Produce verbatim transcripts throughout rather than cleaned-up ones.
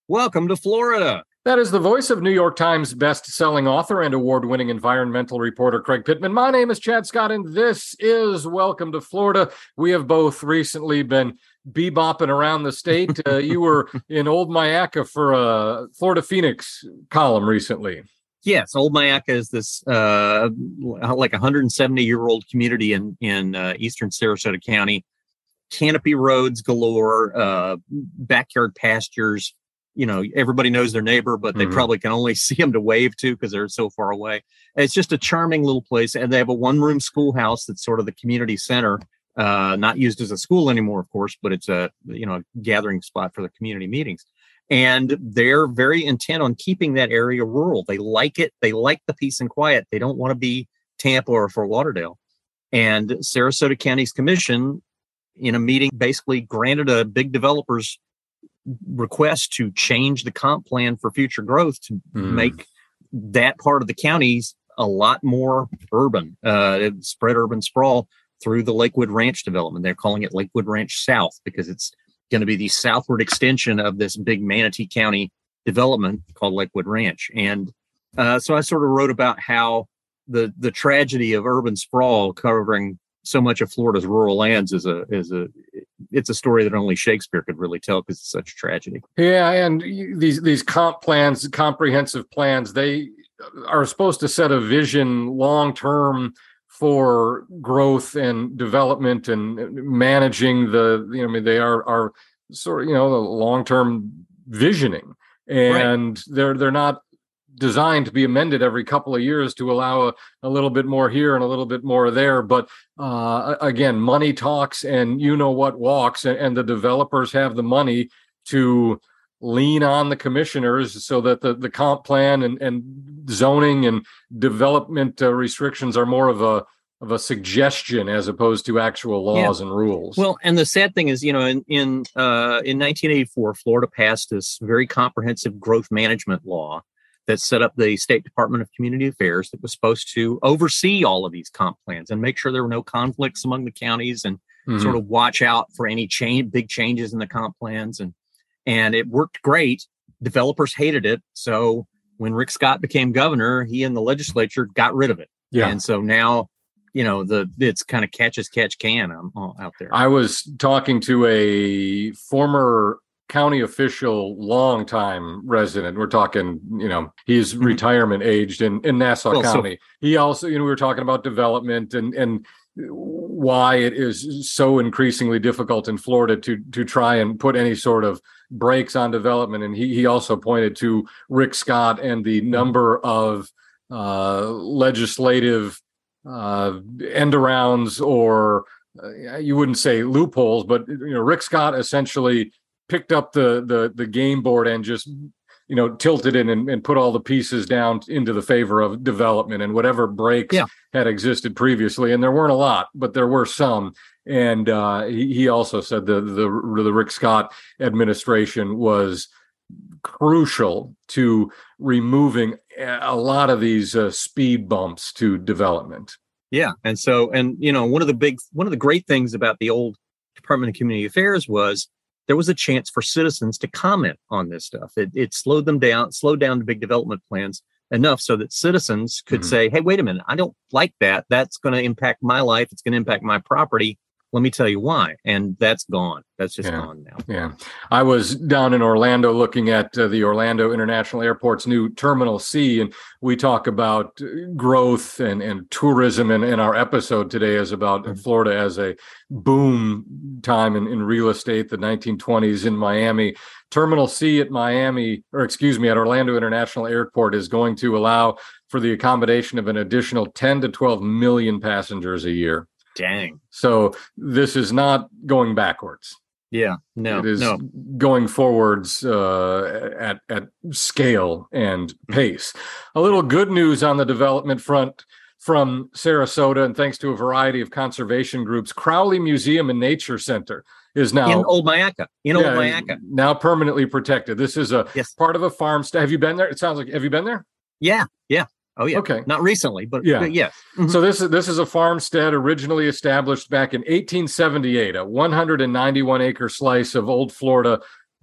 Welcome to Florida. That is the voice of New York Times best-selling author and award-winning environmental reporter Craig Pittman. My name is Chad Scott, and this is Welcome to Florida. We have both recently been bebopping around the state. Uh, you were in Old Myaca for a Florida Phoenix column recently. Yes, Old Myaca is this uh, like one hundred seventy-year-old community in, in uh, eastern Sarasota County. Canopy roads galore, uh, backyard pastures. You know, everybody knows their neighbor, but they mm-hmm. probably can only see them to wave to because they're so far away. It's just a charming little place. And they have a one-room schoolhouse that's sort of the community center, uh, not used as a school anymore, of course, but it's a, you know, a gathering spot for the community meetings. And they're very intent on keeping that area rural. They like it. They like the peace and quiet. They don't want to be Tampa or Fort Lauderdale. And Sarasota County's commission, in a meeting, basically granted a big developer's request to change the comp plan for future growth to mm. make that part of the counties a lot more urban, uh, spread urban sprawl through the Lakewood Ranch development. They're calling it Lakewood Ranch South because it's going to be the southward extension of this big Manatee County development called Lakewood Ranch. And uh, so I sort of wrote about how the the tragedy of urban sprawl covering so much of Florida's rural lands is a is a it's a story that only Shakespeare could really tell because it's such a tragedy. Yeah, and these these comp plans, comprehensive plans, they are supposed to set a vision long term for growth and development and managing the. You know, I mean, they are are sort of you know the long term visioning, and right. they're they're not designed to be amended every couple of years to allow a, a little bit more here and a little bit more there. But uh, again, money talks and you know what walks, and, and the developers have the money to lean on the commissioners so that the, the comp plan and, and zoning and development uh, restrictions are more of a of a suggestion as opposed to actual laws yeah. and rules. Well, and the sad thing is, you know, in in uh, in nineteen eighty-four, Florida passed this very comprehensive growth management law that set up the State Department of Community Affairs that was supposed to oversee all of these comp plans and make sure there were no conflicts among the counties and mm-hmm. sort of watch out for any change, big changes in the comp plans. And, and it worked great. Developers hated it. So when Rick Scott became governor, he and the legislature got rid of it. Yeah. And so now, you know, the it's kind of catch as catch can um, out there. I was talking to a former county official, longtime resident. We're talking, you know, he's mm-hmm. retirement aged in, in Nassau well, County. So- he also, you know, we were talking about development and, and why it is so increasingly difficult in Florida to, to try and put any sort of brakes on development. And he, he also pointed to Rick Scott and the number of uh, legislative uh, end arounds or uh, you wouldn't say loopholes, but, you know, Rick Scott essentially picked up the the the game board and just you know tilted it and, and put all the pieces down into the favor of development and whatever breaks yeah. had existed previously, and there weren't a lot, but there were some. And uh, he, he also said the the the Rick Scott administration was crucial to removing a lot of these uh, speed bumps to development. Yeah, and so and you know one of the big one of the great things about the old Department of Community Affairs was there was a chance for citizens to comment on this stuff. It, it slowed them down, slowed down the big development plans enough so that citizens could mm-hmm. say, hey, wait a minute, I don't like that. That's going to impact my life. It's going to impact my property. Let me tell you why. And that's gone. That's just yeah. gone now. Yeah. I was down in Orlando looking at uh, the Orlando International Airport's new Terminal C, and we talk about growth and, and tourism, and, and our episode today is about mm-hmm. Florida as a boom time in, in real estate, the nineteen twenties in Miami. Terminal C at Miami, or excuse me, at Orlando International Airport is going to allow for the accommodation of an additional ten to twelve million passengers a year. Dang. So this is not going backwards. Yeah, no, it is no. going forwards uh, at at scale and pace. A little good news on the development front from Sarasota, and thanks to a variety of conservation groups, Crowley Museum and Nature Center is now in Old Myaca. In yeah, Old Myaca, now permanently protected. This is a yes. part of a farm. St- have you been there? It sounds like. Have you been there? Yeah, yeah. Oh, yeah. Okay. Not recently, but yeah. But yes. Mm-hmm. So this is this is a farmstead originally established back in eighteen seventy-eight, a one hundred ninety-one acre slice of old Florida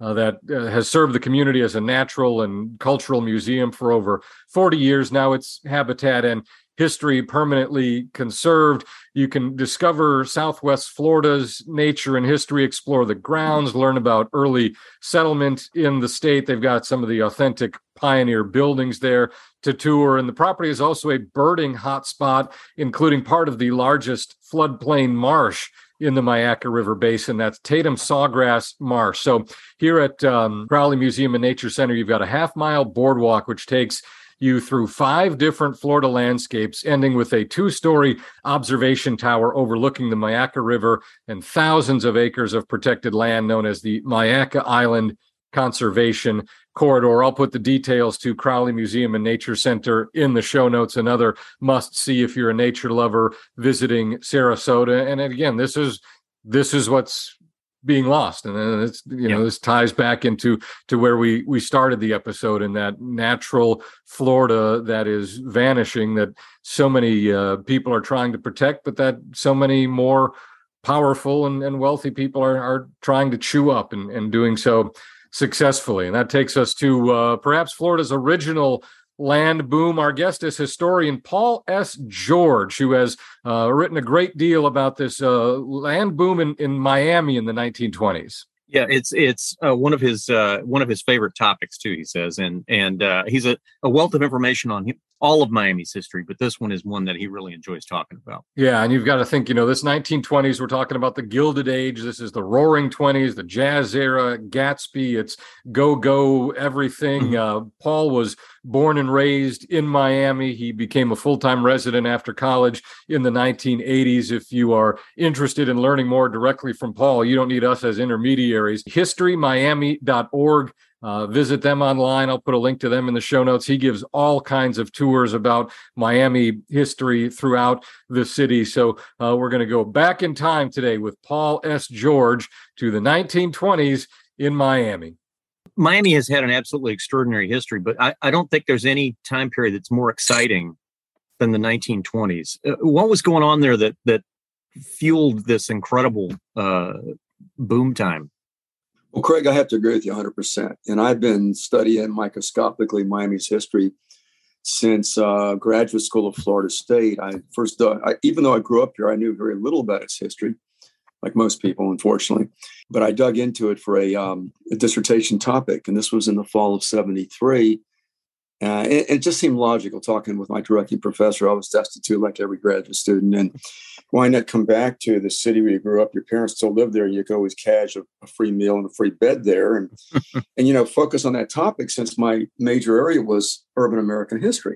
uh, that uh, has served the community as a natural and cultural museum for over forty years. Now its habitat and history permanently conserved. You can discover Southwest Florida's nature and history, explore the grounds, learn about early settlement in the state. They've got some of the authentic pioneer buildings there to tour. And the property is also a birding hotspot, including part of the largest floodplain marsh in the Myakka River Basin. That's Tatum Sawgrass Marsh. So here at um, Crowley Museum and Nature Center, you've got a half mile boardwalk, which takes you through five different Florida landscapes, ending with a two-story observation tower overlooking the Myakka River and thousands of acres of protected land known as the Myakka Island Conservation Corridor. I'll put the details to Crowley Museum and Nature Center in the show notes. Another must-see if you're a nature lover visiting Sarasota. And again, this is this is what's being lost, and then it's you know yeah. this ties back into to where we we started the episode, in that natural Florida that is vanishing, that so many uh, people are trying to protect, but that so many more powerful and, and wealthy people are are trying to chew up, and, and doing so successfully. And that takes us to uh, perhaps Florida's original land boom. Our guest is historian Paul S. George, who has uh, written a great deal about this uh, land boom in, in Miami in the nineteen twenties. Yeah, it's it's uh, one of his uh, one of his favorite topics too. He says, and and uh, he's a, a wealth of information on all of Miami's history, but this one is one that he really enjoys talking about. Yeah, and you've got to think, you know, this nineteen twenties, we're talking about the Gilded Age. This is the Roaring Twenties, the Jazz era, Gatsby. It's go go everything. Mm-hmm. Uh, Paul was born and raised in Miami. He became a full-time resident after college in the nineteen eighties. If you are interested in learning more directly from Paul, you don't need us as intermediaries. history miami dot org. Uh, visit them online. I'll put a link to them in the show notes. He gives all kinds of tours about Miami history throughout the city. So uh, we're going to go back in time today with Paul S. George to the nineteen twenties in Miami. Miami has had an absolutely extraordinary history, but I, I don't think there's any time period that's more exciting than the nineteen twenties. Uh, what was going on there that that fueled this incredible uh, boom time? Well, Craig, I have to agree with you one hundred percent. And I've been studying microscopically Miami's history since uh, graduate school of Florida State. I first, uh, I, even though I grew up here, I knew very little about its history, like most people, unfortunately. But I dug into it for a, um, a dissertation topic, and this was in the fall of seventy-three. Uh, it, it just seemed logical, talking with my directing professor. I was destitute like every graduate student. And why not come back to the city where you grew up? Your parents still live there. You could always cash a, a free meal and a free bed there. And, and, you know, focus on that topic, since my major area was urban American history.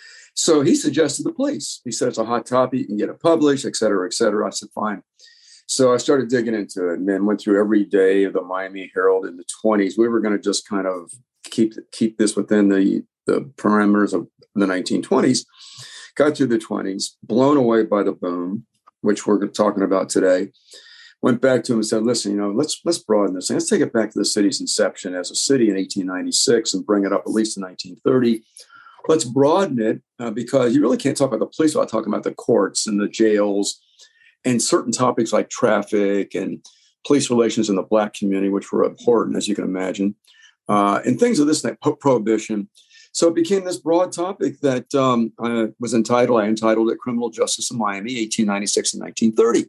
So he suggested the place. He said, it's a hot topic. You can get it published, et cetera, et cetera. I said, fine. So I started digging into it, and then went through every day of the Miami Herald in the twenties. We were going to just kind of keep keep this within the the parameters of the nineteen twenties, got through the twenties, blown away by the boom, which we're talking about today. Went back to him and said, listen, you know, let's let's broaden this. Let's take it back to the city's inception as a city in eighteen ninety-six and bring it up at least to nineteen thirty. Let's broaden it uh, because you really can't talk about the police without talking about the courts and the jails and certain topics like traffic and police relations in the Black community, which were abhorrent, as you can imagine, uh, and things of this nature, prohibition. So it became this broad topic that um, I was entitled, I entitled it Criminal Justice in Miami, eighteen ninety-six and nineteen thirty.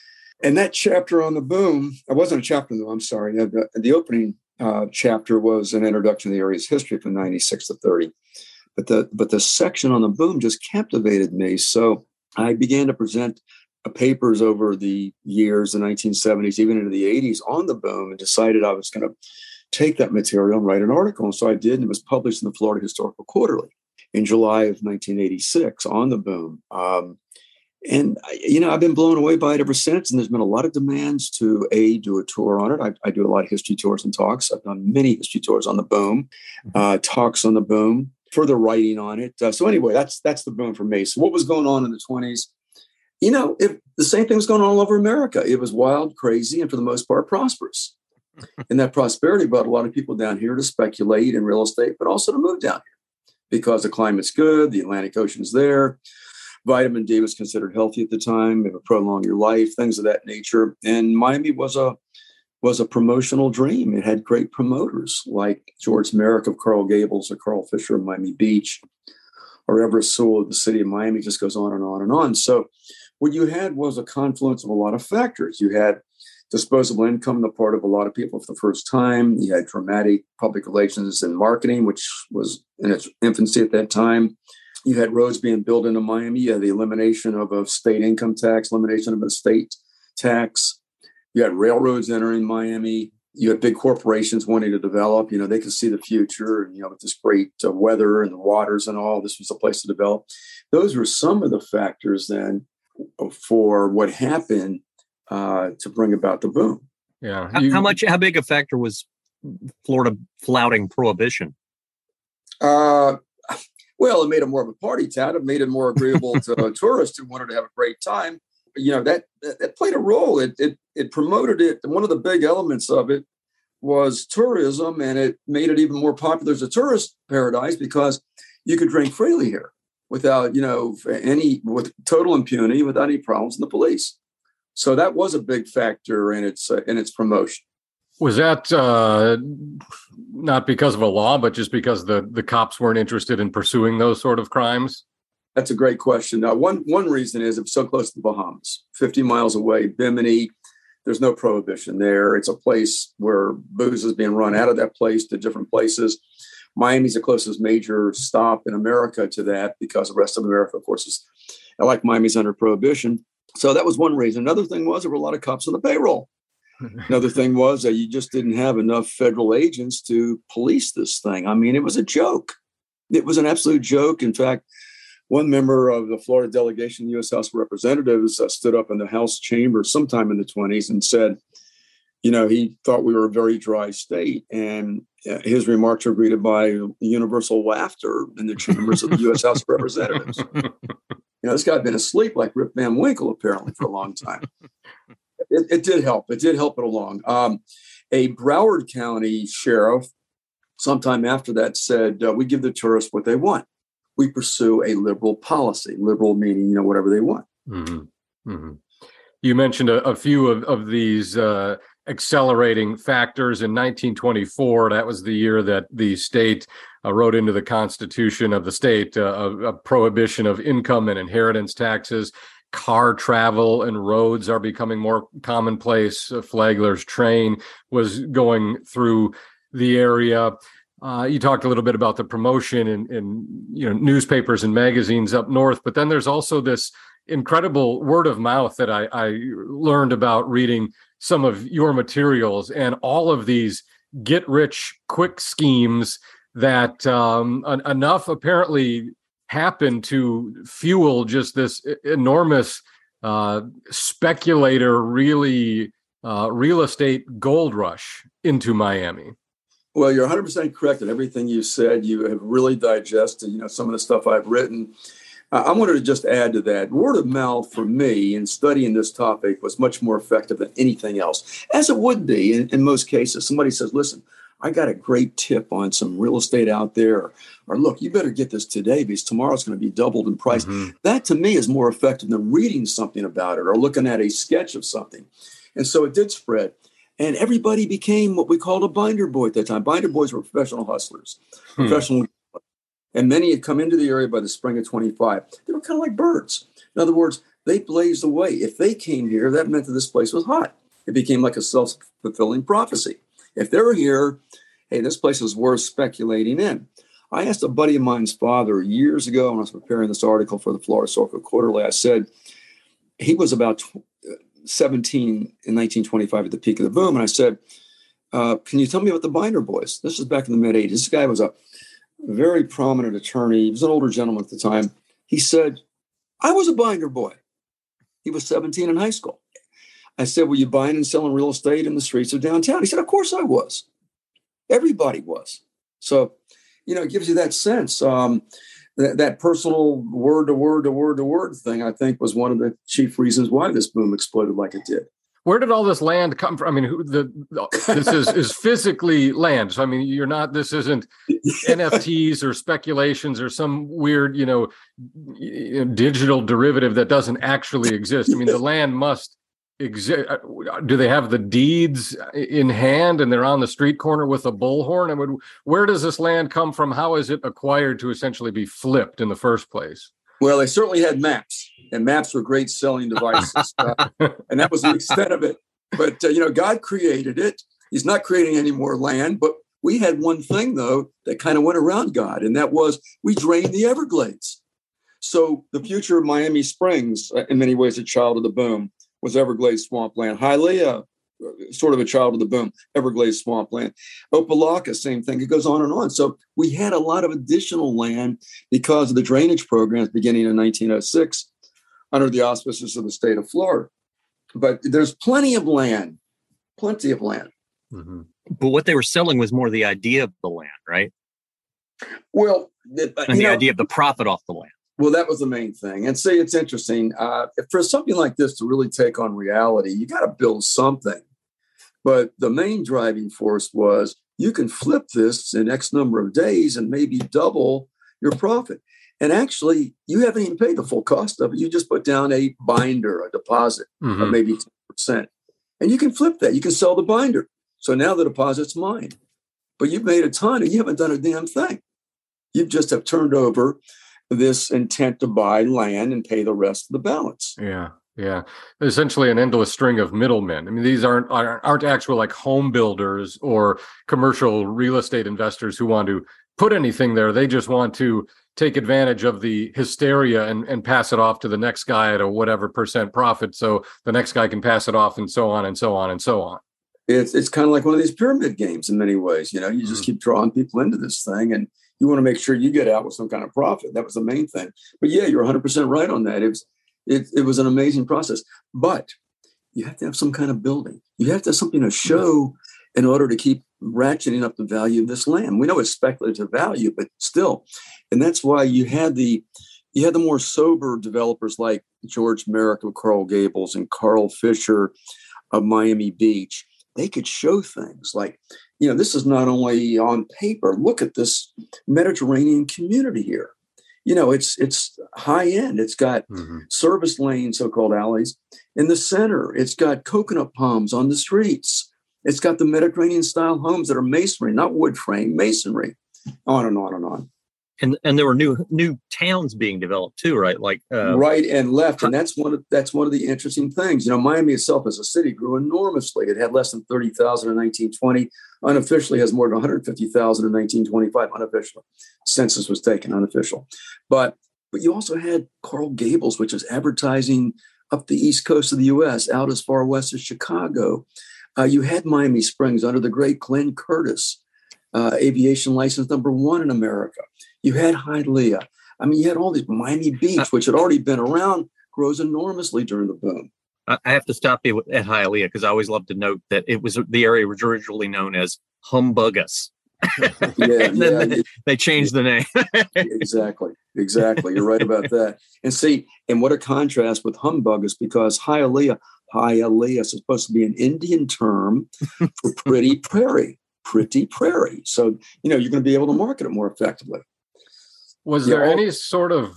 And that chapter on the boom, it wasn't a chapter, though, I'm sorry. The, the opening uh, chapter was an introduction to the area's history from ninety-six to thirty. But the, but the section on the boom just captivated me. So I began to present papers over the years, the nineteen seventies, even into the eighties on the boom, and decided I was going to take that material and write an article. And so I did, and it was published in the Florida Historical Quarterly in July of nineteen eighty-six on the boom. Um, and, you know, I've been blown away by it ever since. And there's been a lot of demands to, A, do a tour on it. I, I do a lot of history tours and talks. I've done many history tours on the boom, uh, talks on the boom, further writing on it. Uh, so anyway, that's that's the boom for me. So what was going on in the twenties? You know, if the same thing was going on all over America. It was wild, crazy, and for the most part, prosperous. And that prosperity brought a lot of people down here to speculate in real estate, but also to move down here because the climate's good, the Atlantic Ocean's there. Vitamin D was considered healthy at the time. It would prolong your life, things of that nature. And Miami was a was a promotional dream. It had great promoters like George Merrick of Coral Gables or Carl Fisher of Miami Beach or Everett Sewell of the city of Miami. It just goes on and on and on. So what you had was a confluence of a lot of factors. You had disposable income on the part of a lot of people for the first time. You had dramatic public relations and marketing, which was in its infancy at that time. You had roads being built into Miami. You had the elimination of a state income tax, elimination of a state tax. You had railroads entering Miami. You had big corporations wanting to develop. You know, they could see the future, and, you know, with this great uh, weather and the waters and all, this was a place to develop. Those were some of the factors then for what happened uh, to bring about the boom. Yeah. How, You- how much, how big a factor was Florida flouting prohibition? Uh, well, it made it more of a party town. It made it more agreeable to tourists who wanted to have a great time. You know, that, that, that played a role. It, it, it promoted it. And one of the big elements of it was tourism, and it made it even more popular as a tourist paradise because you could drink freely here without, you know, any, with total impunity, without any problems in the police. So that was a big factor in its, uh, in its promotion. Was that uh, not because of a law, but just because the, the cops weren't interested in pursuing those sort of crimes? That's a great question. Now, one one reason is it's so close to the Bahamas, fifty miles away, Bimini. There's no prohibition there. It's a place where booze is being run out of that place to different places. Miami's the closest major stop in America to that because the rest of America, of course, is like Miami's under prohibition. So that was one reason. Another thing was there were a lot of cops on the payroll. Another thing was that you just didn't have enough federal agents to police this thing. I mean, it was a joke. It was an absolute joke. In fact, one member of the Florida delegation, the U S House of Representatives, uh, stood up in the House chamber sometime in the twenties and said, you know, he thought we were a very dry state. And uh, his remarks were greeted by universal laughter in the chambers of the U S House of Representatives. You know, this guy had been asleep like Rip Van Winkle, apparently, for a long time. It, it did help. It did help it along. Um, a Broward County sheriff, sometime after that, said, uh, we give the tourists what they want. We pursue a liberal policy, liberal meaning, you know, whatever they want. Mm-hmm. Mm-hmm. You mentioned a, a few of, of these uh, accelerating factors. In nineteen twenty-four, that was the year that the state uh, wrote into the Constitution of the state uh, a, a prohibition of income and inheritance taxes. Car travel and roads are becoming more commonplace. Uh, Flagler's train was going through the area. Uh, you talked a little bit about the promotion in, in you know newspapers and magazines up north, but then there's also this incredible word of mouth that I, I learned about reading some of your materials, and all of these get rich quick schemes that um, en- enough apparently happened to fuel just this enormous uh, speculator, really uh, real estate gold rush into Miami. Well, you're one hundred percent correct in everything you said. You have really digested, you know, some of the stuff I've written. Uh, I wanted to just add to that. Word of mouth for me in studying this topic was much more effective than anything else, as it would be in, in most cases. Somebody says, listen, I got a great tip on some real estate out there. Or, or look, you better get this today because tomorrow's going to be doubled in price. Mm-hmm. That to me is more effective than reading something about it or looking at a sketch of something. And so it did spread. And everybody became what we called a binder boy at that time. Binder boys were professional hustlers, hmm. professional. And many had come into the area by the spring of twenty-five. They were kind of like birds. In other words, they blazed away. If they came here, that meant that this place was hot. It became like a self-fulfilling prophecy. If they were here, hey, this place is worth speculating in. I asked a buddy of mine's father years ago when I was preparing this article for the Florida Circle Quarterly. I said, he was about seventeen in nineteen twenty-five at the peak of the boom. And I said, uh, can you tell me about the Binder Boys? This is back in the mid eighties. This guy was a very prominent attorney. He was an older gentleman at the time. He said, I was a binder boy. He was seventeen in high school. I said, were you buying and selling real estate in the streets of downtown? He said, of course I was. Everybody was. So, you know, it gives you that sense. Um, that, that personal word to word to word to word thing, I think, was one of the chief reasons why this boom exploded like it did. Where did all this land come from? I mean, who, the, this is, is physically land. So, I mean, you're not, this isn't N F Ts or speculations or some weird, you know, digital derivative that doesn't actually exist. I mean, the land must Exa- do they have the deeds in hand and they're on the street corner with a bullhorn? I mean, where does this land come from? How is it acquired to essentially be flipped in the first place? Well, they certainly had maps, and maps were great selling devices, uh, and that was the extent of it. But uh, you know, God created it. He's not creating any more land. But we had one thing though that kind of went around God, and that was we drained the Everglades. So the future of Miami Springs, uh, in many ways, a child of the boom, was Everglades swampland. Hialeah, sort of a child of the boom, Everglades swampland. Opelika, same thing. It goes on and on. So we had a lot of additional land because of the drainage programs beginning in nineteen oh six under the auspices of the state of Florida. But there's plenty of land, plenty of land. Mm-hmm. But what they were selling was more the idea of the land, right? Well, the, and the know, idea of the profit off the land. Well, that was the main thing. And see, it's interesting. Uh, for something like this to really take on reality, you got to build something. But the main driving force was you can flip this in X number of days and maybe double your profit. And actually, you haven't even paid the full cost of it. You just put down a binder, a deposit mm-hmm. of maybe ten percent. And you can flip that. You can sell the binder. So now the deposit's mine. But you've made a ton and you haven't done a damn thing. You just have turned over this intent to buy land and pay the rest of the balance. Yeah, yeah. Essentially an endless string of middlemen. I mean, these aren't aren't, aren't actual like home builders or commercial real estate investors who want to put anything there. They just want to take advantage of the hysteria and, and pass it off to the next guy at a whatever percent profit. So the next guy can pass it off and so on and so on and so on. It's it's kind of like one of these pyramid games in many ways. You know, you just mm-hmm. keep drawing people into this thing and you want to make sure you get out with some kind of profit. That was the main thing. But yeah, you're one hundred percent right on that. It was, it, it was an amazing process. But you have to have some kind of building. You have to have something to show in order to keep ratcheting up the value of this land. We know it's speculative value, but still. And that's why you had the you had the more sober developers like George Merrick of Coral Gables and Carl Fisher of Miami Beach. They could show things like, you know, this is not only on paper. Look at this Mediterranean community here. You know, it's it's high end. It's got mm-hmm. service lanes, so-called alleys, in the center. It's got coconut palms on the streets. It's got the Mediterranean style homes that are masonry, not wood frame, masonry. On and on and on. And and there were new new towns being developed too, right? Like uh, right and left, and that's one of that's one of the interesting things. You know, Miami itself as a city grew enormously. It had less than thirty thousand in nineteen twenty. Unofficially, has more than one hundred fifty thousand in nineteen twenty-five. Unofficial census was taken, unofficial. But but you also had Coral Gables, which was advertising up the east coast of the U S, out as far west as Chicago. Uh, you had Miami Springs under the great Glenn Curtis, uh, aviation license number one in America. You had Hialeah. I mean, you had all these. Miami Beach, which had already been around, grows enormously during the boom. I have to stop you at Hialeah because I always love to note that it was the area was originally known as Humbugus. yeah, and then yeah, they, they changed yeah, the name. exactly, exactly. You're right about that. And see, and what a contrast with Humbugus, because Hialeah, Hialeah is supposed to be an Indian term for pretty prairie, pretty prairie. So, you know, you're going to be able to market it more effectively. Was there yeah, any sort of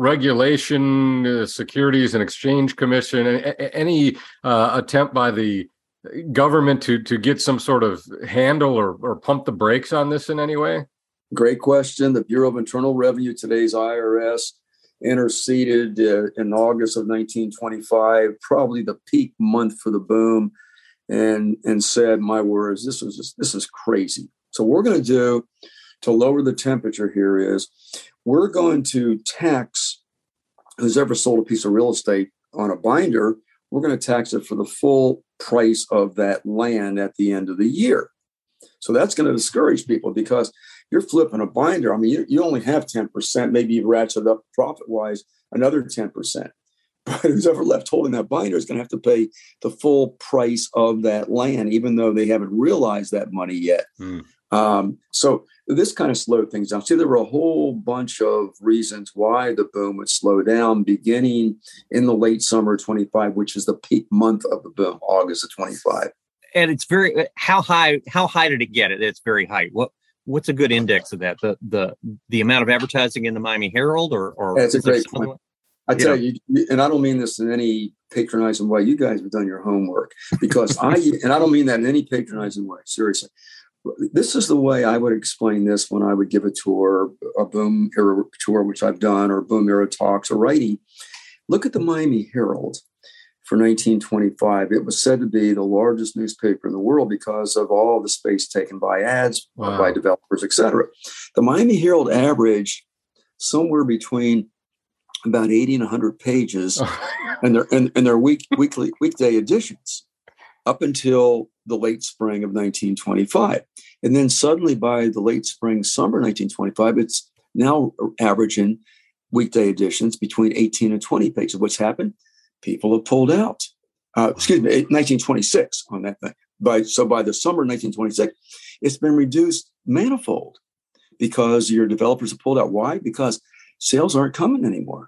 regulation, uh, Securities and Exchange Commission, a- any uh, attempt by the government to to get some sort of handle or, or pump the brakes on this in any way? Great question. The Bureau of Internal Revenue, today's I R S, interceded uh, in August of nineteen twenty-five, probably the peak month for the boom, and and said, "My words, this is just, this is crazy." So what we're going to do to lower the temperature here is we're going to tax who's ever sold a piece of real estate on a binder. We're going to tax it for the full price of that land at the end of the year. So that's going to discourage people because you're flipping a binder. I mean, you, you only have ten percent, maybe you ratchet up profit-wise another ten percent. But who's ever left holding that binder is going to have to pay the full price of that land, even though they haven't realized that money yet. Mm. Um, so this kind of slowed things down. See, there were a whole bunch of reasons why the boom would slow down beginning in the late summer of twenty-five, which is the peak month of the boom, August of twenty-five. And it's very, how high, how high did it get it? It's very high. What, what's a good index of that? The, the, the amount of advertising in the Miami Herald or, or that's a great point. I tell you, you, and I don't mean this in any patronizing way. You guys have done your homework because I, and I don't mean that in any patronizing way. Seriously, this is the way I would explain this when I would give a tour, a Boom Era tour, which I've done, or Boom Era talks, or writing. Look at the Miami Herald for nineteen twenty-five. It was said to be the largest newspaper in the world because of all the space taken by ads, wow. by developers, et cetera. The Miami Herald averaged somewhere between about eighty and one hundred pages, and their and, and their week weekly weekday editions up until the late spring of nineteen twenty-five. And then suddenly by the late spring, summer nineteen twenty-five, it's now averaging weekday editions between eighteen and twenty pages. What's happened? People have pulled out. Uh, excuse me, nineteen twenty-six on that thing. By so by the summer nineteen twenty-six, it's been reduced manifold because your developers have pulled out. Why? Because sales aren't coming anymore.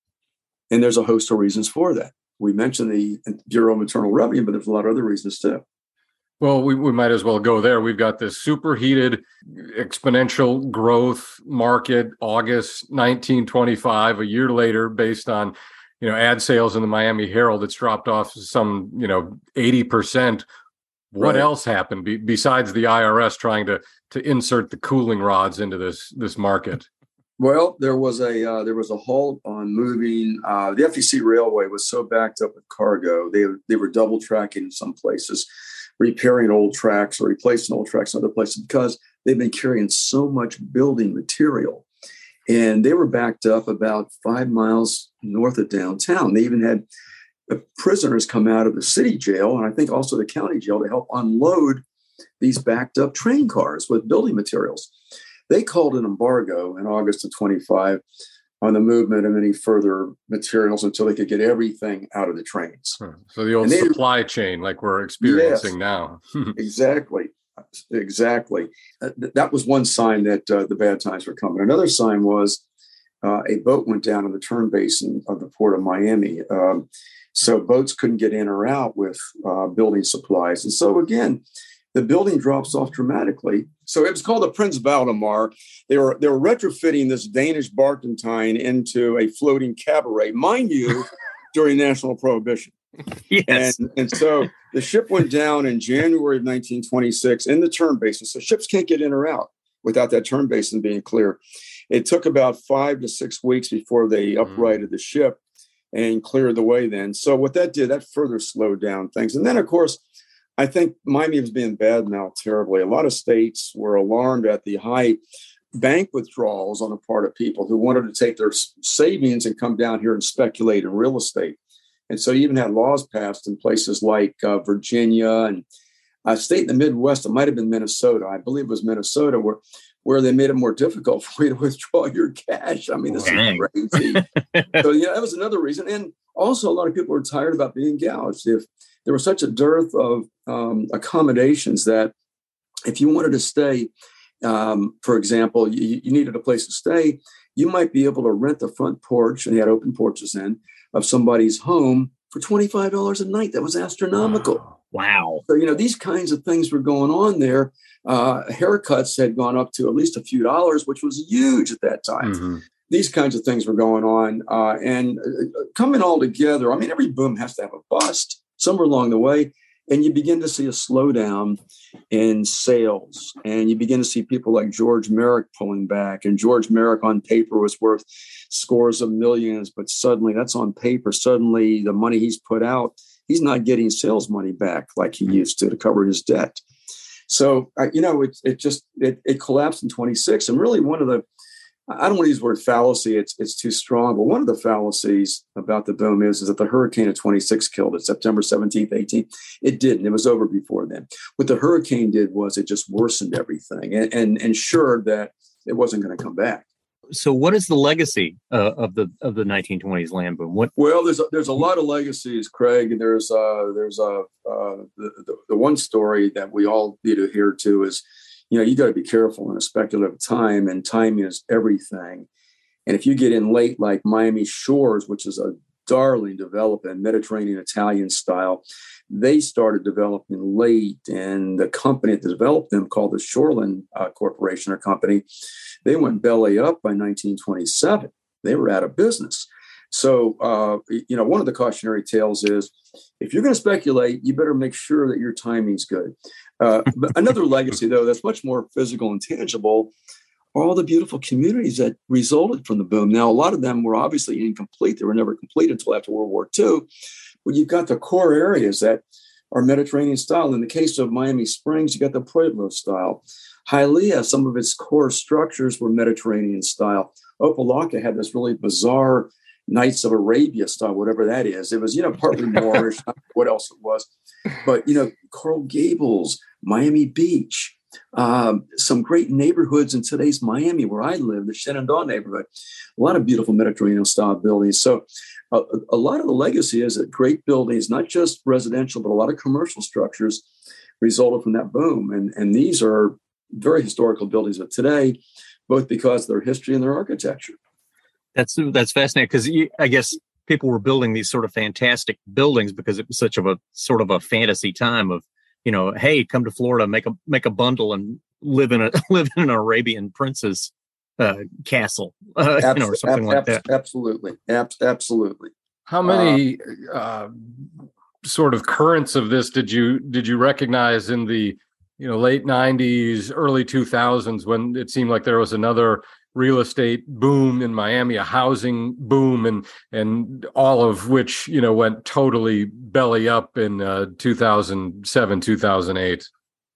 And there's a host of reasons for that. We mentioned the Bureau of Internal Revenue, but there's a lot of other reasons too. Well, we, we might as well go there. We've got this superheated exponential growth market, August nineteen twenty-five, a year later, based on, you know, ad sales in the Miami Herald. It's dropped off some, you know, eighty percent. What right. else happened be, besides the I R S trying to to insert the cooling rods into this this market? Well, there was a uh, there was a halt on moving. Uh, the F E C Railway was so backed up with cargo, they they were double tracking in some places, repairing old tracks or replacing old tracks in other places because they've been carrying so much building material, and they were backed up about five miles north of downtown. They even had prisoners come out of the city jail, and I think also the county jail, to help unload these backed up train cars with building materials. They called an embargo in August of twenty-five on the movement of any further materials until they could get everything out of the trains. So the old they, supply chain like we're experiencing yes, now. exactly. Exactly. That was one sign that uh, the bad times were coming. Another sign was uh, a boat went down in the turn basin of the Port of Miami. Um, so boats couldn't get in or out with uh, building supplies. And so again, the building drops off dramatically. So it was called the Prince Valdemar. They were they were retrofitting this Danish barkentine into a floating cabaret, mind you, during National Prohibition. Yes. And, and so the ship went down in January of nineteen twenty-six in the turn basin. So ships can't get in or out without that turn basin being clear. It took about five to six weeks before they uprighted the ship and cleared the way then. So what that did, that further slowed down things. And then, of course, I think Miami was being badmouthed terribly. A lot of states were alarmed at the high bank withdrawals on the part of people who wanted to take their savings and come down here and speculate in real estate. And so you even had laws passed in places like uh, Virginia and a state in the Midwest. It might have been Minnesota. I believe it was Minnesota where, where they made it more difficult for you to withdraw your cash. I mean, this Dang. is crazy. So, yeah, that was another reason. And also a lot of people were tired about being gouged. If there was such a dearth of um, accommodations that if you wanted to stay, um, for example, you, you needed a place to stay, you might be able to rent the front porch, and they had open porches in, of somebody's home for twenty-five dollars a night. That was astronomical. Wow. So, you know, these kinds of things were going on there. Uh, haircuts had gone up to at least a few dollars, which was huge at that time. Mm-hmm. These kinds of things were going on. Uh, and uh, coming all together, I mean, every boom has to have a bust somewhere along the way. And you begin to see a slowdown in sales. And you begin to see people like George Merrick pulling back. And George Merrick on paper was worth scores of millions. But suddenly, that's on paper. Suddenly, the money he's put out, he's not getting sales money back like he used to to cover his debt. So, uh, you know, it, it just, it, it collapsed in twenty-six. And really one of the, I don't want to use the word fallacy. It's it's too strong. But one of the fallacies about the boom is, is that the hurricane of twenty-six killed it, September seventeenth, eighteenth. It didn't. It was over before then. What the hurricane did was it just worsened everything and, and ensured that it wasn't going to come back. So what is the legacy uh, of the of the nineteen twenties land boom? What? Well, there's a, there's a lot of legacies, Craig. There's uh, there's a uh, the, the, the one story that we all need to adhere to is, you know, you got to be careful in a speculative time, and time is everything. And if you get in late, like Miami Shores, which is a darling development, Mediterranean Italian style, they started developing late. And the company that developed them, called the Shoreland uh, Corporation or Company, they went belly up by nineteen twenty-seven. They were out of business. So, uh, you know, one of the cautionary tales is if you're going to speculate, you better make sure that your timing's good. Uh, but another legacy, though, that's much more physical and tangible are all the beautiful communities that resulted from the boom. Now, a lot of them were obviously incomplete. They were never complete until after World War Two. But you've got the core areas that are Mediterranean style. In the case of Miami Springs, you got the Pueblo style. Hialeah, some of its core structures were Mediterranean style. Opa-locka had this really bizarre Knights of Arabia style, whatever that is. It was, you know, partly Moorish, what else it was. But, you know, Coral Gables, Miami Beach, um, some great neighborhoods in today's Miami where I live, the Shenandoah neighborhood, a lot of beautiful Mediterranean style buildings. So uh, a lot of the legacy is that great buildings, not just residential, but a lot of commercial structures resulted from that boom. And, and these are very historical buildings of today, both because of their history and their architecture. That's that's fascinating because I guess people were building these sort of fantastic buildings because it was such of a sort of a fantasy time of, you know, hey, come to Florida, make a make a bundle and live in a live in an Arabian prince's uh, castle, uh, Absol- you know, or something ab- like ab- that. Absolutely, ab- absolutely. How many uh, uh, sort of currents of this did you did you recognize in the you know late nineties, early two thousands when it seemed like there was another real estate boom in Miami, a housing boom, and and all of which you know went totally belly up in uh, two thousand seven, two thousand eight?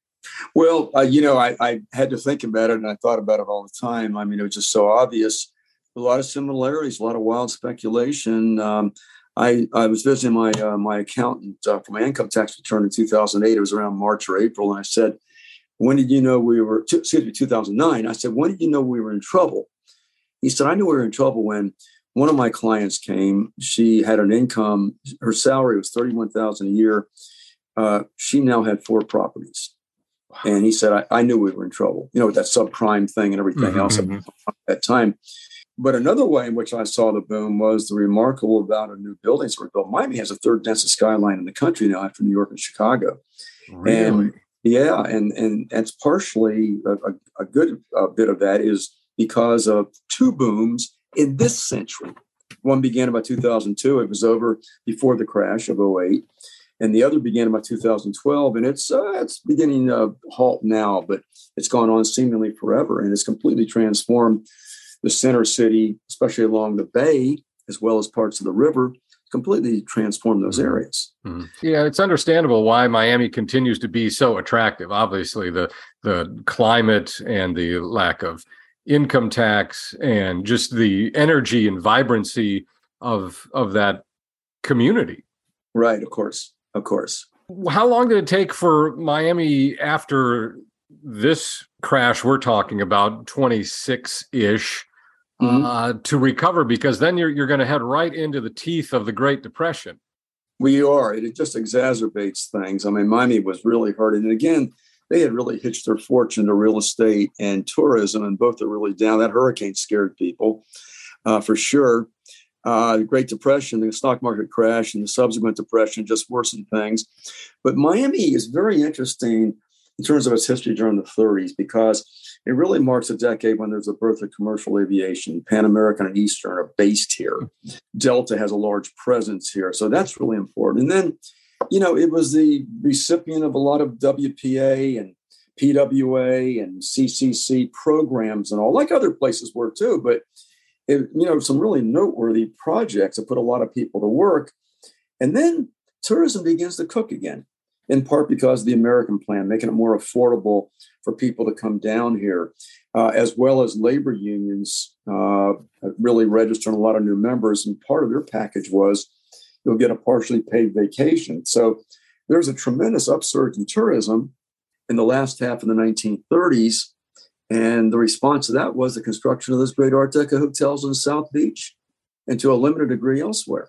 Well, uh, you know, I, I had to think about it, and I thought about it all the time. I mean, it was just so obvious. A lot of similarities, a lot of wild speculation. Um, I I was visiting my uh, my accountant uh, for my income tax return in two thousand eight. It was around March or April, and I said, when did you know we were, excuse me, two thousand nine. I said, when did you know we were in trouble? He said, I knew we were in trouble when one of my clients came. She had an income, her salary was thirty-one thousand dollars a year. Uh, she now had four properties. And he said, I, I knew we were in trouble, you know, with that subprime thing and everything Mm-hmm. else at that time. But another way in which I saw the boom was the remarkable amount of new buildings were built. Miami has the third densest skyline in the country now after New York and Chicago. Really? And yeah, and and that's partially a, a, a good uh, bit of that is because of two booms in this century. One began about two thousand two. It was over before the crash of oh eight. And the other began about two thousand twelve. And it's uh, it's beginning to halt now, but it's gone on seemingly forever. And it's completely transformed the center city, especially along the bay, as well as parts of the river. Completely transform those areas. Mm-hmm. Yeah, it's understandable why Miami continues to be so attractive. Obviously, the the climate and the lack of income tax and just the energy and vibrancy of of that community. Right, of course, of course. How long did it take for Miami after this crash we're talking about, twenty-six-ish, Mm-hmm. Uh, to recover, because then you're you're going to head right into the teeth of the Great Depression. We are. It just exacerbates things. I mean, Miami was really hurt. And again, they had really hitched their fortune to real estate and tourism, and both are really down. That hurricane scared people, uh, for sure. Uh, the Great Depression, the stock market crash, and the subsequent depression just worsened things. But Miami is very interesting in terms of its history during the thirties, because it really marks a decade when there's a birth of commercial aviation. Pan American and Eastern are based here. Delta has a large presence here. So that's really important. And then, you know, it was the recipient of a lot of W P A and P W A and C C C programs and all, like other places were too. But, it, you know, some really noteworthy projects that put a lot of people to work. And then tourism begins to cook again, in part because of the American plan, making it more affordable for people to come down here, uh, as well as labor unions uh, really registering a lot of new members. And part of their package was you'll get a partially paid vacation. So there's a tremendous upsurge in tourism in the last half of the nineteen thirties. And the response to that was the construction of those great Art Deco hotels in South Beach and to a limited degree elsewhere.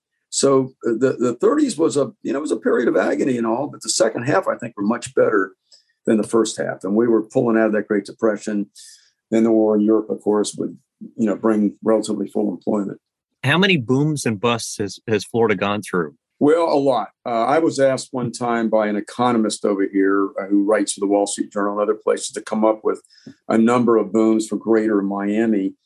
So the, the thirties was a, you know, it was a period of agony and all, but the second half, I think, were much better than the first half. And we were pulling out of that Great Depression. Then the war in Europe, of course, would, you know, bring relatively full employment. How many booms and busts has, has Florida gone through? Well, a lot. Uh, I was asked one time by an economist over here uh, who writes for the Wall Street Journal and other places to come up with a number of booms for greater Miami.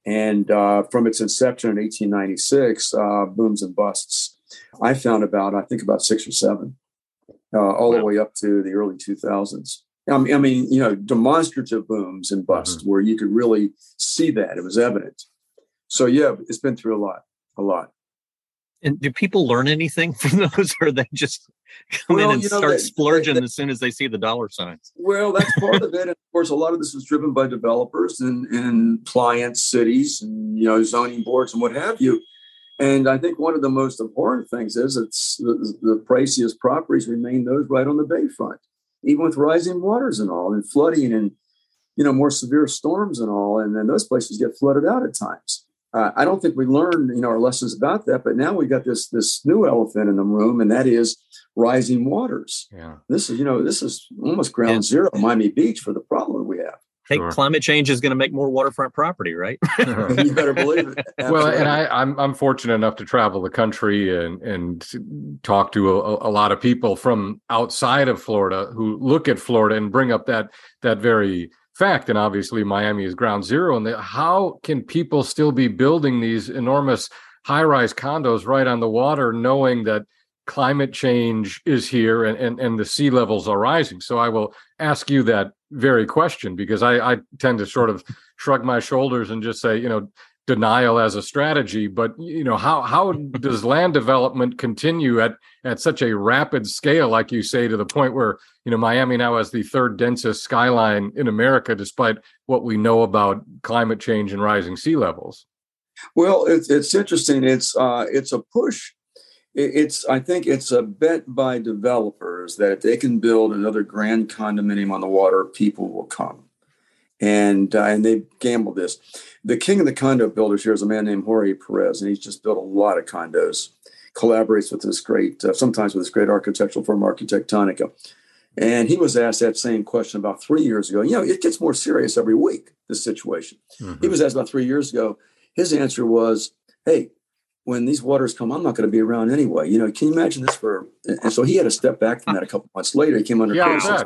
And uh, from its inception in eighteen ninety-six, uh, booms and busts, I found about, I think about six or seven, uh, all wow. the way up to the early two thousands. I mean, I mean, you know, demonstrative booms and busts mm-hmm. where you could really see that. It was evident. So, yeah, it's been through a lot, a lot. And do people learn anything from those, or they just come well, in and you know, start they, splurging they, they, as soon as they see the dollar signs? Well, that's part of it. And of course, a lot of this is driven by developers and, and pliant cities and, you know, zoning boards and what have you. And I think one of the most important things is it's the, the priciest properties remain those right on the bayfront, even with rising waters and all, and flooding and, you know, more severe storms and all. And then those places get flooded out at times. Uh, I don't think we learned, you know, our lessons about that, but now we got this this new elephant in the room, and that is rising waters. Yeah, this is, you know, this is almost ground yeah. zero, Miami Beach, for the problem we have. Hey, sure. Climate change is going to make more waterfront property, right? You better believe it. Absolutely. Well, and I, I'm I'm fortunate enough to travel the country and and talk to a, a lot of people from outside of Florida who look at Florida and bring up that that very fact. And obviously Miami is ground zero. And the, how can people still be building these enormous high-rise condos right on the water, knowing that climate change is here and, and, and the sea levels are rising? So I will ask you that very question, because I, I tend to sort of shrug my shoulders and just say, you know, denial as a strategy. But, you know, how how does land development continue at at such a rapid scale, like you say, to the point where, you know, Miami now has the third densest skyline in America, despite what we know about climate change and rising sea levels? Well, it's it's interesting. It's uh, it's a push. It's I think it's a bet by developers that if they can build another grand condominium on the water, people will come. And uh, and they gambled this. The king of the condo builders here is a man named Jorge Perez, and he's just built a lot of condos. Collaborates with this great, uh, sometimes with this great architectural firm, Arquitectonica. And he was asked that same question about three years ago. You know, it gets more serious every week, this situation. Mm-hmm. He was asked about three years ago. His answer was, hey, when these waters come, I'm not going to be around anyway. You know, can you imagine this for, and so he had to step back from that a couple months later. He came under yeah, criticism.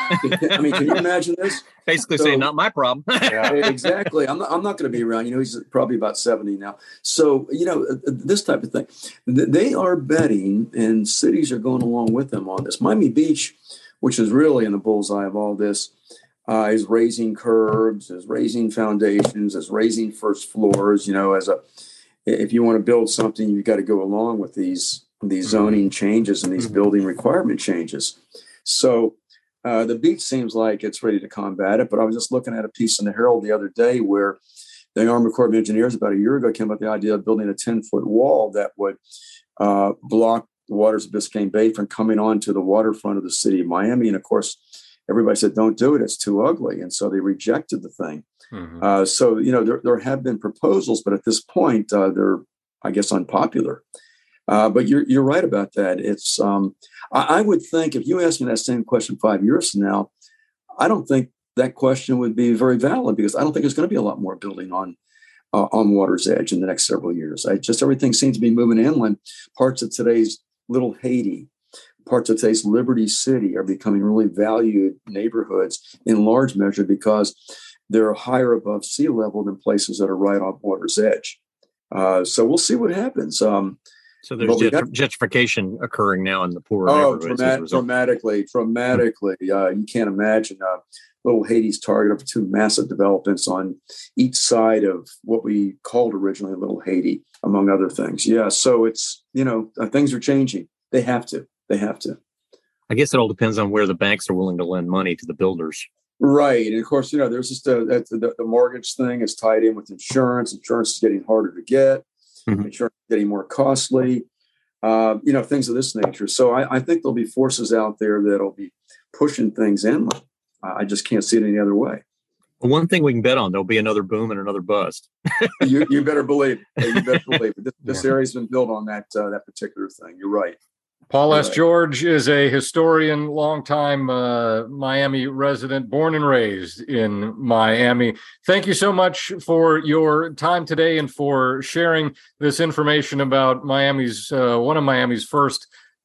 I mean, can you imagine this? Basically so, saying, not my problem. Yeah, exactly. I'm not, I'm not going to be around. You know, he's probably about seventy now. So, you know, this type of thing. They are betting, and cities are going along with them on this. Miami Beach, which is really in the bullseye of all this, uh, is raising curbs, is raising foundations, is raising first floors. You know, as a if you want to build something, you've got to go along with these these zoning changes and these mm-hmm. building requirement changes. So uh, the beach seems like it's ready to combat it. But I was just looking at a piece in the Herald the other day where the Army Corps of Engineers about a year ago came up with the idea of building a ten-foot wall that would uh, block the waters of Biscayne Bay from coming onto the waterfront of the city of Miami. And of course, everybody said, don't do it. It's too ugly. And so they rejected the thing. Mm-hmm. Uh, so, you know, there, there have been proposals, but at this point, uh, they're, I guess, unpopular. Uh, but you're you're right about that. It's um, I, I would think if you asked me that same question five years from now, I don't think that question would be very valid, because I don't think there's going to be a lot more building on uh, on water's edge in the next several years. I just everything seems to be moving inland. Parts of today's Little Haiti, parts of today's Liberty City are becoming really valued neighborhoods in large measure because they're higher above sea level than places that are right on water's edge. Uh, so we'll see what happens. Um, so there's jet- got, gentrification occurring now in the poorer oh, neighborhoods. Dramat- dramatically, dramatically. Uh, you can't imagine. Uh, Little Haiti's target of two massive developments on each side of what we called originally Little Haiti, among other things. Yeah, so it's, you know, uh, things are changing. They have to. They have to. I guess it all depends on where the banks are willing to lend money to the builders. Right. And of course, you know, there's just a, the, the mortgage thing is tied in with insurance. Insurance is getting harder to get. Mm-hmm. Insurance is getting more costly, uh, you know, things of this nature. So I, I think there'll be forces out there that'll be pushing things inland. Uh, I just can't see it any other way. Well, one thing we can bet on, there'll be another boom and another bust. you, you better believe it. You better believe it. This, this yeah. area's been built on that uh, that particular thing. You're right. Paul S. George is a historian, longtime uh, Miami resident, born and raised in Miami. Thank you so much for your time today and for sharing this information about Miami's uh, one of Miami's first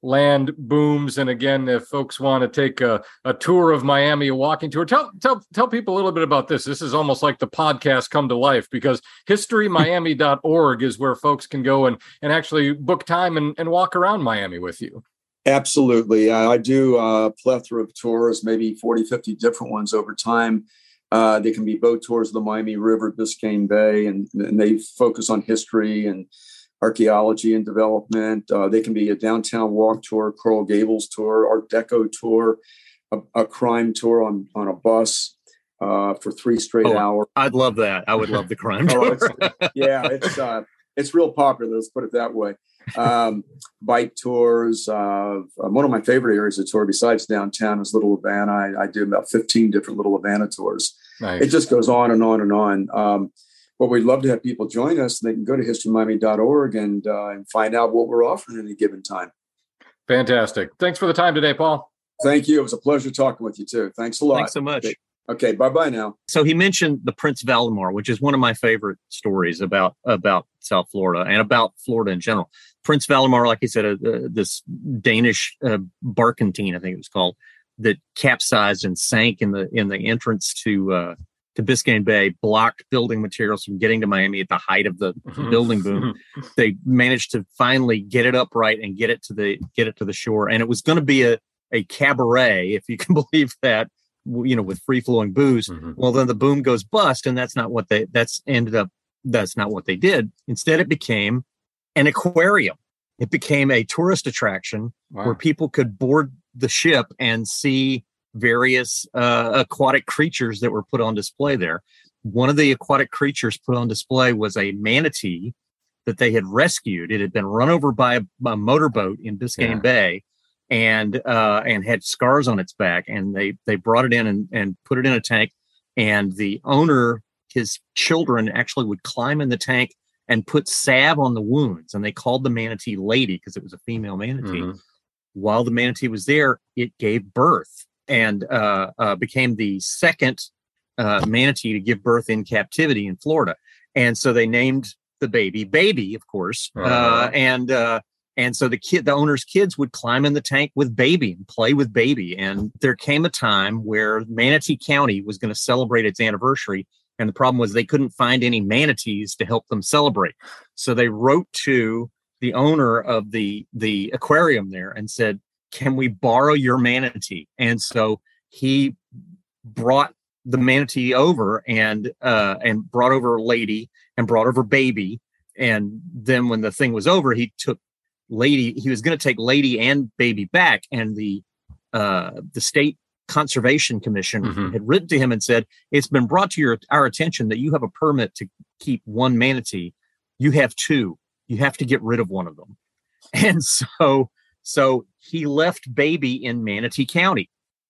land booms. And again, if folks want to take a, a tour of Miami, a walking tour, tell tell tell people a little bit about this. This is almost like the podcast come to life, because history miami dot org is where folks can go and, and actually book time and, and walk around Miami with you. Absolutely. I, I do a plethora of tours, maybe forty, fifty different ones over time. Uh, they can be boat tours of the Miami River, Biscayne Bay, and, and they focus on history and archaeology and development. Uh, they can be a downtown walk tour, Coral Gables tour, Art Deco tour, a, a crime tour on, on a bus uh, for three straight oh, hours. I'd love that. I would love the crime tour. oh, it's, yeah, it's uh, it's real popular. Let's put it that way. Um, bike tours. Uh, one of my favorite areas of tour besides downtown is Little Havana. I, I do about fifteen different Little Havana tours. Nice. It just goes on and on and on. Um, but we'd love to have people join us. They can go to history miami dot org and, uh, and find out what we're offering at any given time. Fantastic. Thanks for the time today, Paul. Thank you. It was a pleasure talking with you too. Thanks a lot. Thanks so much. Okay. Okay, bye-bye now. So he mentioned the Prince Valdemar, which is one of my favorite stories about, about South Florida and about Florida in general. Prince Valdemar, like he said, uh, uh, this Danish uh, barkentine, I think it was called, that capsized and sank in the in the entrance to uh, to Biscayne Bay, blocked building materials from getting to Miami at the height of the building boom. They managed to finally get it upright and get it to the get it to the shore, and it was going to be a a cabaret, if you can believe that. You know, with free flowing booze. Mm-hmm. Well, then the boom goes bust, and that's not what they. That's ended up. That's not what they did. Instead, it became an aquarium. It became a tourist attraction wow. where people could board the ship and see various uh, aquatic creatures that were put on display there. One of the aquatic creatures put on display was a manatee that they had rescued. It had been run over by a, a motorboat in Biscayne yeah. Bay. And uh, and had scars on its back, and they they brought it in and, and put it in a tank. And the owner, his children, actually would climb in the tank and put salve on the wounds. And they called the manatee Lady because it was a female manatee. Mm-hmm. While the manatee was there, it gave birth and uh, uh, became the second uh, manatee to give birth in captivity in Florida. And so they named the baby Baby, of course, uh-huh. uh, and. Uh, And so the kid, the owner's kids would climb in the tank with Baby and play with Baby. And there came a time where Manatee County was going to celebrate its anniversary. And the problem was they couldn't find any manatees to help them celebrate. So they wrote to the owner of the, the aquarium there and said, can we borrow your manatee? And so he brought the manatee over and, uh, and brought over Lady and brought over Baby. And then when the thing was over, he took Lady, he was going to take Lady and Baby back, and the uh, the State Conservation Commission mm-hmm. had written to him and said, it's been brought to your our attention that you have a permit to keep one manatee. You have two. You have to get rid of one of them. And so so he left Baby in Manatee County.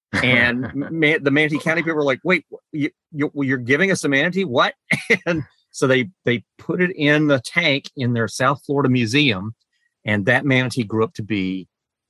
And man, the Manatee County people were like, wait, you, you, you're giving us a manatee? What? And so they they put it in the tank in their South Florida museum. And that manatee grew up to be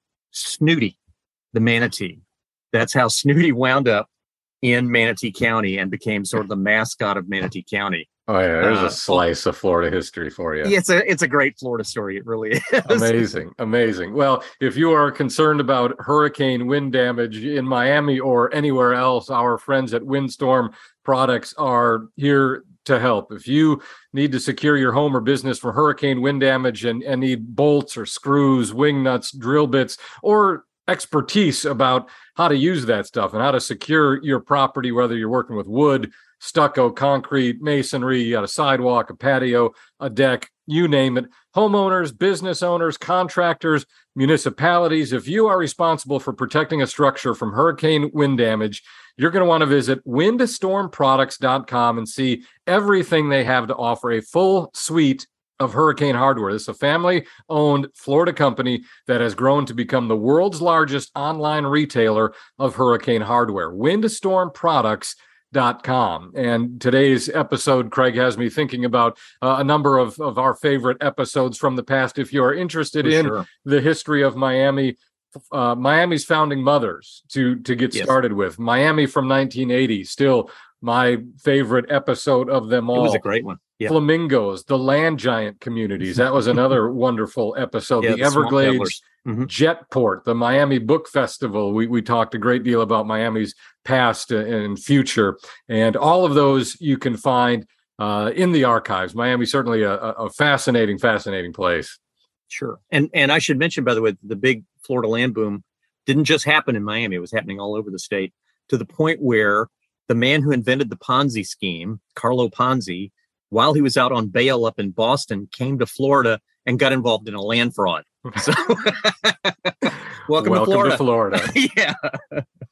Snooty, the manatee. That's how Snooty wound up in Manatee County and became sort of the mascot of Manatee County. Oh yeah, there's uh, a slice of Florida history for you. It's a it's a great Florida story. It really is. Amazing, amazing. Well, if you are concerned about hurricane wind damage in Miami or anywhere else, our friends at Windstorm Products are here to help. If you need to secure your home or business for hurricane wind damage and, and need bolts or screws, wing nuts, drill bits, or expertise about how to use that stuff and how to secure your property, whether you're working with wood, stucco, concrete, masonry, you got a sidewalk, a patio, a deck, you name it. Homeowners, business owners, contractors, municipalities, if you are responsible for protecting a structure from hurricane wind damage, you're going to want to visit windstorm products dot com and see everything they have to offer, a full suite of hurricane hardware. This is a family-owned Florida company that has grown to become the world's largest online retailer of hurricane hardware. windstorm products dot com. And today's episode, Craig, has me thinking about uh, a number of, of our favorite episodes from the past. If you are interested For in sure. the history of Miami, uh, Miami's founding mothers to, to get yes. started with. Miami from nineteen eighty, still my favorite episode of them all. It was a great one. Yeah. Flamingos, the land giant communities. That was another wonderful episode. Yeah, the, the Everglades mm-hmm. Jetport, the Miami Book Festival. We we talked a great deal about Miami's past and future, and all of those you can find uh, in the archives. Miami certainly a, a fascinating, fascinating place. Sure, and and I should mention, by the way, the big Florida land boom didn't just happen in Miami; it was happening all over the state, to the point where the man who invented the Ponzi scheme, Carlo Ponzi, while he was out on bail up in Boston, came to Florida and got involved in a land fraud. So, welcome, welcome to Florida. To Florida. Yeah.